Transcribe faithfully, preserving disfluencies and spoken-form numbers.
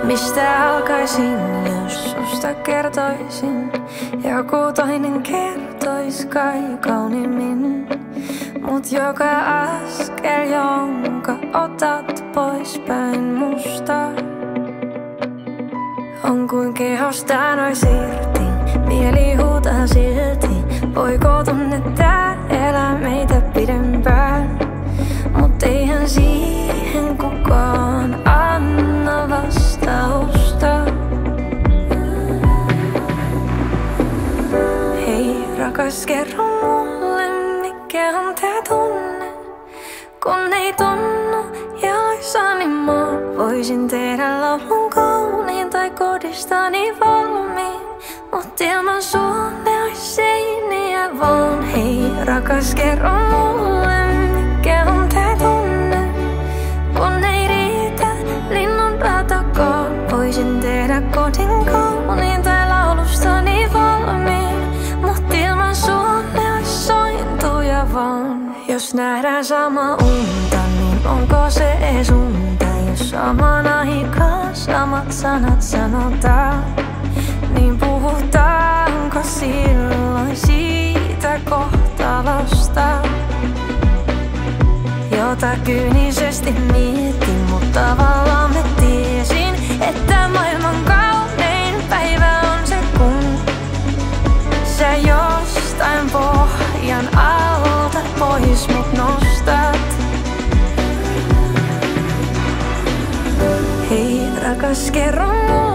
Mistä alkaisin, jos susta kertoisin? Joku toinen kertois kai kauniimmin. Mut joka askel, jonka otat poispäin musta, on kuin kehosta nois irti. Mieli huutaa silti. Voiko tunne tää elää meitä pidempään? Mut eihän siihen kukaan anna vastausta. Hei rakas, kerro mulle, mikä on tää tunne, kun ei tunnu jaloissani mä voisin tehdä laulun kauniin tai kodistani valmiin. Mut ilman sua ne ois seiniä vaan. Hei rakas, kerro mulle, mikä on tää tunne, kun ei riitä linnun ratakaan. Voisin tehdä kodin kauniin tai laulustani valmiin. Mut ilman sua ne ois sointuja vaan. Jos nähdään sama unta, niin onko se ees unta? Jos samaan aikaan samat sanat sanotaan, niin puhutaanko silloin siitä kohtalosta, jota kyynisesti mietin, mutta tavallaan mä tiesin, että maailman kaunein päivä on se, kun sä jostain pohjan alta pois mut nostat. Hei rakas, kerro mulle,